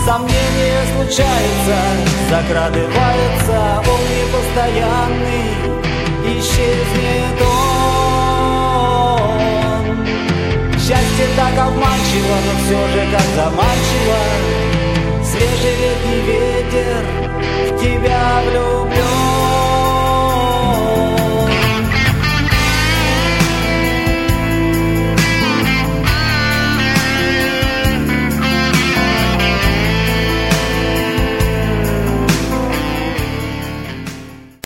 Сомнения случаются, закрадывается, он непостоянный, исчезнет он. Счастье так обманчиво, но все же как заманчиво, свежий летний